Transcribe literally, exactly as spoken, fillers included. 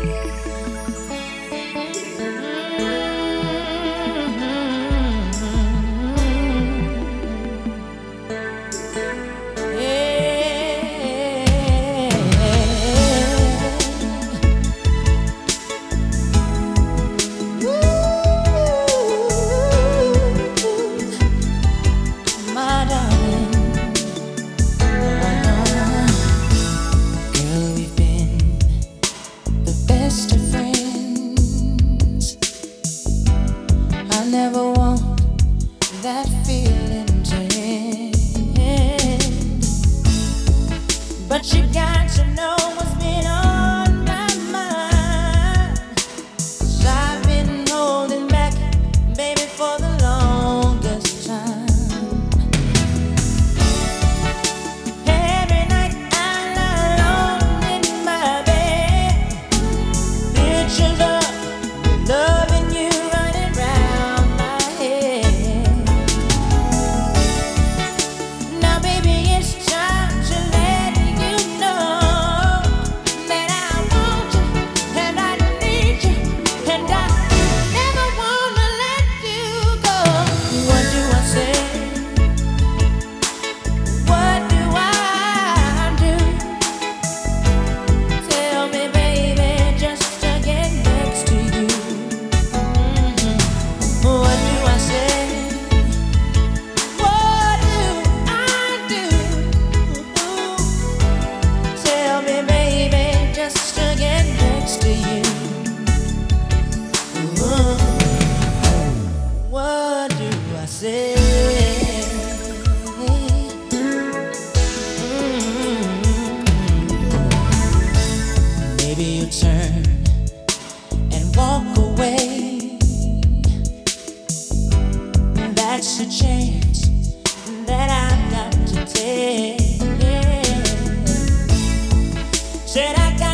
Never want that feeling to end, but you got to know what's been on my mind. 'Cause I've been holding back, baby, for the longest time. Every night I'm alone in my bed, pictures of loving you running round my head. Now, baby, it's time to let you know that I want you and I need you and I never wanna let you go. What do I say? What do I do? Tell me, baby, just to get next to you. Mhm. What do I say? What do I do? Tell me, baby, just to get next to you. Ooh. What do I say? Mm. Maybe you turn and walk away. That's a chance that I've got to take. Said I got